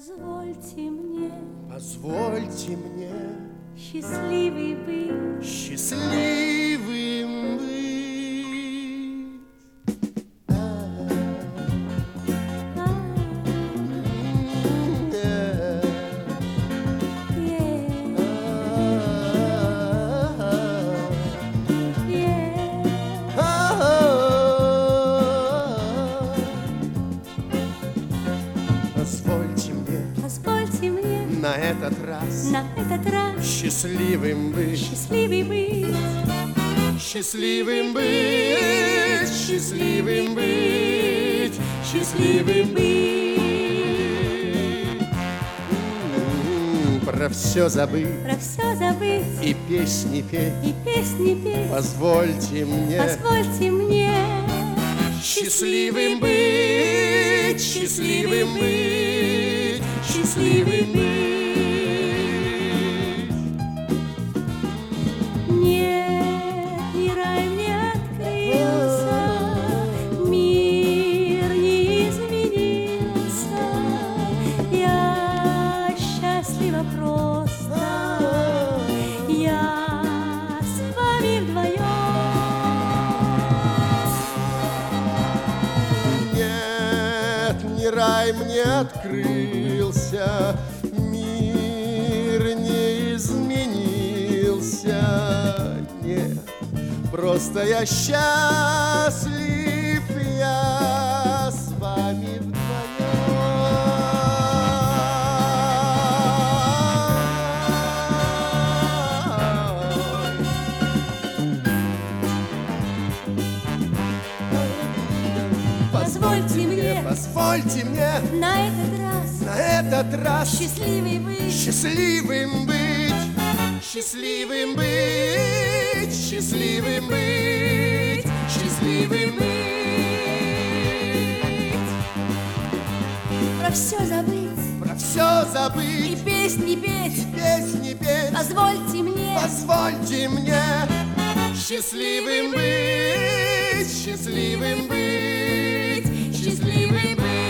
Позвольте мне счастливый быть. Счастливым быть. Позвольте мне на этот раз счастливым быть. счастливый быть. Счастливым быть, счастливым быть, счастливым быть. Про все забыть и песни петь. Позвольте мне счастливым быть, счастливым быть, счастливым быть. Рай мне открылся, мир не изменился. Нет, просто я счастлив, я с вами Позвольте мне на этот раз счастливым быть, счастливым быть, счастливым быть, счастливым быть, счастливым быть. Про все забыть и песни петь. Позвольте мне счастливым быть, счастливым быть, счастливым быть.